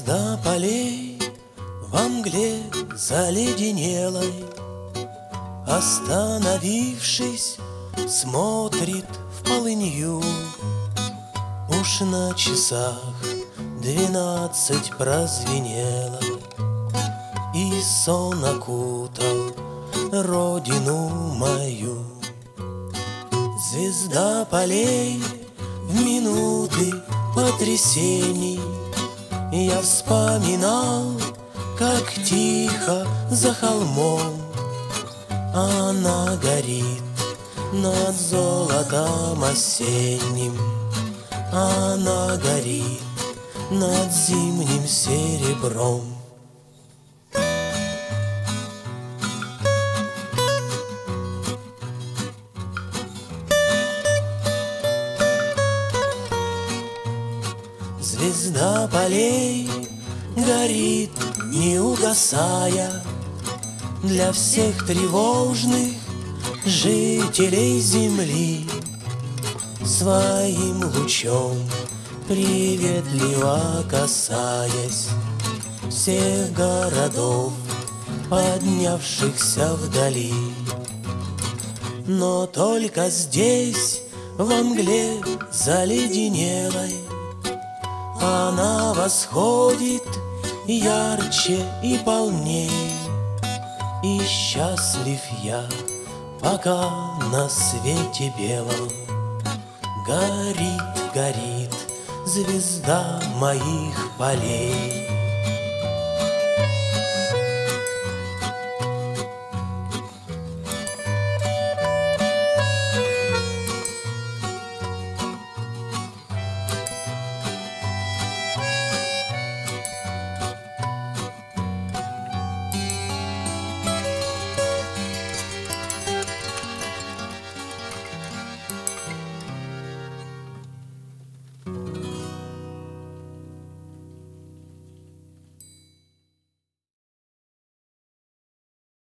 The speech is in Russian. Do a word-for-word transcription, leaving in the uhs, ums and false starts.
Звезда полей во мгле заледенелой, остановившись, смотрит в полынью. Уж на часах двенадцать прозвенело, и сон окутал родину мою. Звезда полей в минуты потрясений я вспоминал, как тихо за холмом она горит над золотом осенним. Она горит над зимним серебром. Звезда полей горит, не угасая, для всех тревожных жителей земли. Своим лучом приветливо касаясь всех городов, поднявшихся вдали. Но только здесь, во мгле заледенелой, она восходит ярче и полней. И счастлив я, пока на свете белом горит, горит звезда моих полей.